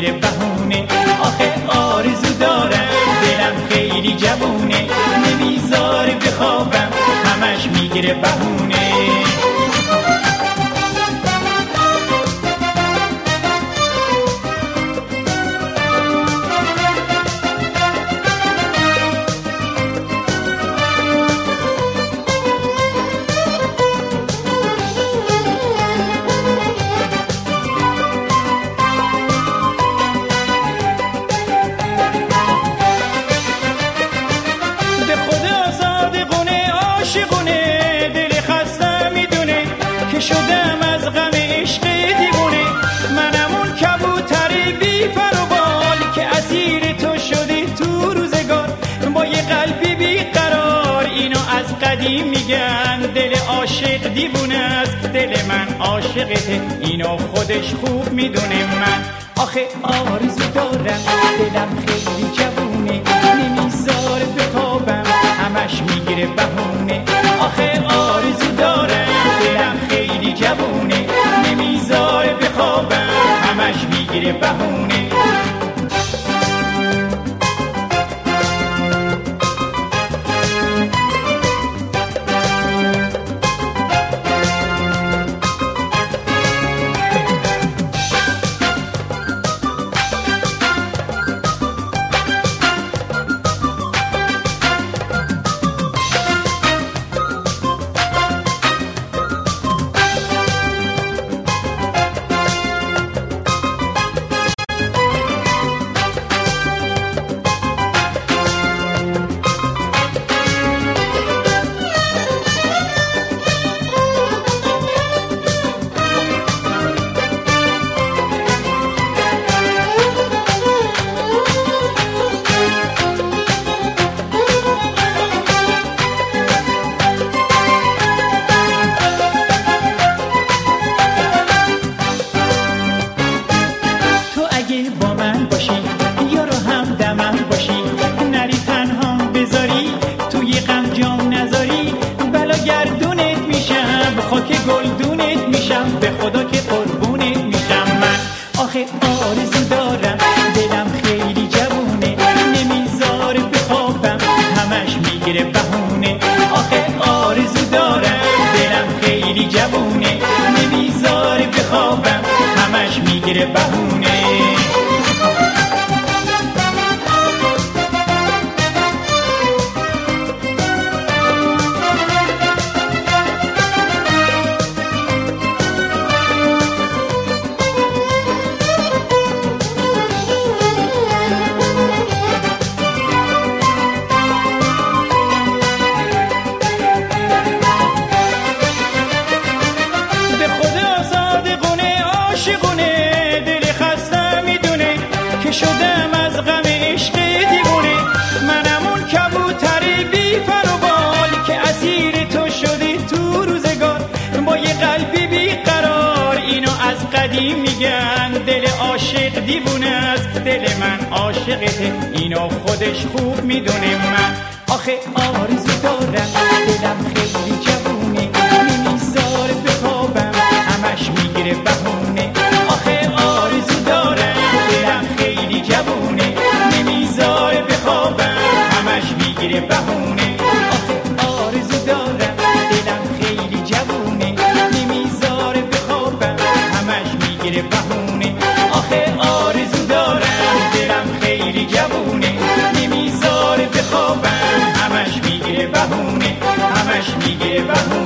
میگیره بهونه. آخه آرزو دارم دلم خیلی جوونه، نمیذاره بخوابم همش میگیره بهونه. شدم از غم عشق دیوونه، منم اون کبوتر بی پر و بال که اسیر تو شده تو روزگار. با یه قلبی بی قرار اینو از قدیم میگن، دل عاشق دیوونه است، دل من عاشقته اینو خودش خوب میدونه. من آخه آرزو دارم دلم خیلی جوونه، نمیذاره بخوابم همش میگیره بهونه. آخه آرزو دارم دلم خیلی جوونه، نمیذاره بخوابم همش میگیره بهونه. به خدا که قربونت میشم. من آخه آرزو دارم دلم خیلی جوونه، نمیذاره بخوابم همش میگیره بهونه. آخه آرزو دارم دلم خیلی جوونه، نمیذاره بخوابم همش میگیره بهونه. شدم از غم عشق دیوونه، منم اون کبوتر بی پر و بال که اسیر تو شده تو روزگار. با یه قلبی بی قرار اینو از قدیم میگن، دل عاشق دیوونه است، دل من عاشقته اینو خودش خوب میدونه. من آخه آرزو دارم دلم خیلی جوونه، نمیذاره بخوابم همش میگیره بهونه. آخه آرزو دارم دلم خیلی جوونه، نمیذاره بخوابم همش میگیره بهونه. آخه آرزو دارم دلم خیلی جوونه، نمیذاره بخوابم همش میگیره بهونه. آخه آرزو دارم دلم خیلی جوونه، نمیذاره بخوابم همش میگیره بهونه، همش میگیره بهونه.